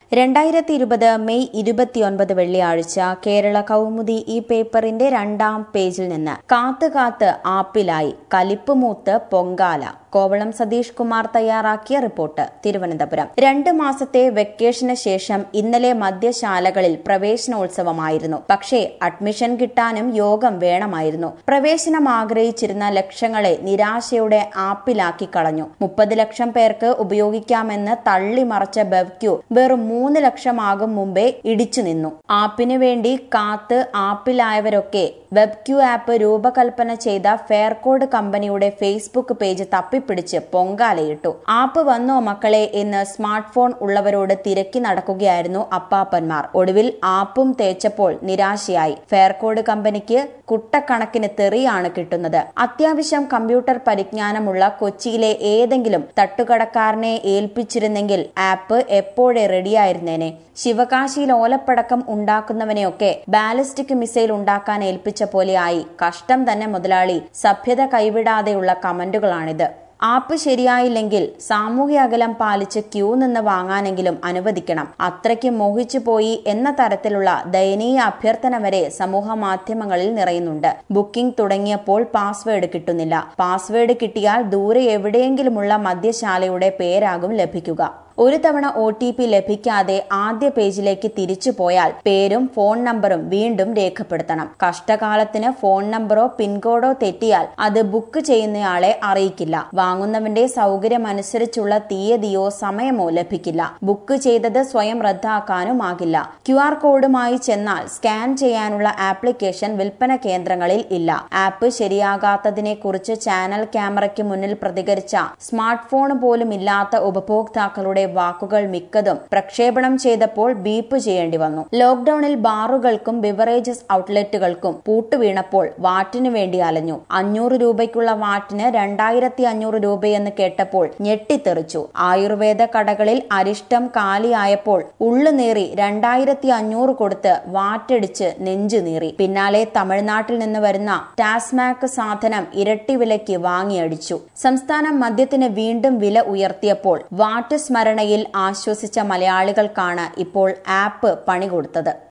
2020 May 29 വെള്ളിയാഴ്ച കേരള കൗമുദി ഈ പേപ്പറിന്റെ 2-ാം പേജിൽ നിന്ന് കാത്ത് ആപ്പിലായി കലിപ്പുമൂത്ത് പൊങ്കാല. കോവളം സതീഷ് കുമാർ തയ്യാറാക്കിയ റിപ്പോർട്ട്. തിരുവനന്തപുരം. 2 മാസത്തെ വെക്കേഷന് ശേഷം ഇന്നലെ മദ്യശാലകളിൽ പ്രവേശനോത്സവമായിരുന്നു. പക്ഷേ അഡ്മിഷൻ കിട്ടാനും യോഗം വേണമായിരുന്നു. പ്രവേശനം ആഗ്രഹിച്ചിരുന്ന ലക്ഷങ്ങളെ നിരാശയോടെ ആപ്പിലാക്കി കളഞ്ഞു. 30 ലക്ഷം പേർക്ക് ഉപയോഗിക്കാമെന്ന് തള്ളിമറച്ച ബെവ്ക്യൂ വെറും 3 ലക്ഷമാകും മുമ്പേ ഇടിച്ചു നിന്നു. ആപ്പിന് വേണ്ടി കാത്ത് ആപ്പിലായവരൊക്കെ വെബ്ക്യൂ ആപ്പ് രൂപകൽപ്പന ചെയ്ത ഫെയർകോഡ് കമ്പനിയുടെ ഫേസ്ബുക്ക് പേജ് തപ്പിപ്പിടിച്ച് പൊങ്കാലയിട്ടു. ആപ്പ് വന്നോ മക്കളെ എന്ന് സ്മാർട്ട് ഫോൺ ഉള്ളവരോട് തിരക്കി നടക്കുകയായിരുന്നു അപ്പാപ്പന്മാർ. ഒടുവിൽ ആപ്പും തേച്ചപ്പോൾ നിരാശയായി. ഫെയർകോഡ് കമ്പനിക്ക് കുട്ടക്കണക്കിന് തെറിയാണ് കിട്ടുന്നത്. അത്യാവശ്യം കമ്പ്യൂട്ടർ പരിജ്ഞാനമുള്ള കൊച്ചിയിലെ ഏതെങ്കിലും തട്ടുകടക്കാരനെ ഏൽപ്പിച്ചിരുന്നെങ്കിൽ ആപ്പ് എപ്പോഴേ റെഡിയായിരുന്നേനെ. ശിവകാശിയിൽ ഓലപ്പടക്കം ഉണ്ടാക്കുന്നവനെയൊക്കെ ബാലിസ്റ്റിക് മിസൈൽ ഉണ്ടാക്കാൻ ഏൽപ്പിച്ച പോലെയായി. കഷ്ടം തന്നെ മുതലാളി. സഭ്യത കൈവിടാതെയുള്ള കമന്റുകളാണിത്. ആപ്പ് ശരിയായില്ലെങ്കിൽ സാമൂഹ്യ അകലം പാലിച്ച് ക്യൂ നിന്ന് വാങ്ങാനെങ്കിലും അനുവദിക്കണം. അത്രയ്ക്ക് മോഹിച്ചു പോയി എന്ന തരത്തിലുള്ള ദയനീയ അഭ്യർത്ഥന വരെ സമൂഹ മാധ്യമങ്ങളിൽ നിറയുന്നുണ്ട്. ബുക്കിംഗ് തുടങ്ങിയപ്പോൾ പാസ്വേഡ് കിട്ടുന്നില്ല. പാസ്വേഡ് കിട്ടിയാൽ ദൂരെ എവിടെയെങ്കിലുമുള്ള മദ്യശാലയുടെ പേരാകും ലഭിക്കുക. ഒരു തവണ OTP ലഭിക്കാതെ ആദ്യ പേജിലേക്ക് തിരിച്ചു പോയാൽ പേരും ഫോൺ നമ്പറും വീണ്ടും രേഖപ്പെടുത്തണം. കഷ്ടകാലത്തിന് ഫോൺ നമ്പറോ പിൻകോഡോ തെറ്റിയാൽ അത് ബുക്ക് ചെയ്യുന്നയാളെ അറിയിക്കില്ല. വാങ്ങുന്നവന്റെ സൗകര്യമനുസരിച്ചുള്ള തീയതിയോ സമയമോ ലഭിക്കില്ല. ബുക്ക് ചെയ്തത് സ്വയം റദ്ദാക്കാനുമാകില്ല. QR കോഡുമായി ചെന്നാൽ സ്കാൻ ചെയ്യാനുള്ള ആപ്ലിക്കേഷൻ വിൽപ്പന കേന്ദ്രങ്ങളിൽ ഇല്ല. ആപ്പ് ശരിയാകാത്തതിനെ കുറിച്ച് ചാനൽ ക്യാമറയ്ക്ക് മുന്നിൽ പ്രതികരിച്ച സ്മാർട്ട് ഫോൺ പോലും ഇല്ലാത്ത ഉപഭോക്താക്കളുടെ വാക്കുകൾ മിക്കതും പ്രക്ഷേപണം ചെയ്തപ്പോൾ ബീപ്പ് ചെയ്യേണ്ടി വന്നു. ലോക്ഡൌണിൽ ബാറുകൾക്കും ബിവറേജസ് ഔട്ട്ലെറ്റുകൾക്കും പൂട്ടുവീണപ്പോൾ വാറ്റിനു വേണ്ടി അലഞ്ഞു. 500 രൂപയ്ക്കുള്ള വാറ്റിന് 2500 രൂപയെന്ന് കേട്ടപ്പോൾ ഞെട്ടിത്തെറിച്ചു. ആയുർവേദ കടകളിൽ അരിഷ്ടം കാലിയായപ്പോൾ ഉള്ളുനീറി 2500 കൊടുത്ത് വാറ്റടിച്ച് നെഞ്ചുനീറി. പിന്നാലെ തമിഴ്നാട്ടിൽ നിന്ന് വരുന്ന ടാസ്മാക് സാധനം ഇരട്ടി വിലയ്ക്ക് വാങ്ങിയടിച്ചു. സംസ്ഥാനം മദ്യത്തിന് വീണ്ടും വില ഉയർത്തിയപ്പോൾ വാറ്റ് സ്മരണയിൽ ആശ്വസിച്ച മലയാളികൾക്കാണ് ഇപ്പോൾ ആപ്പ് പണി കൊടുത്തത്.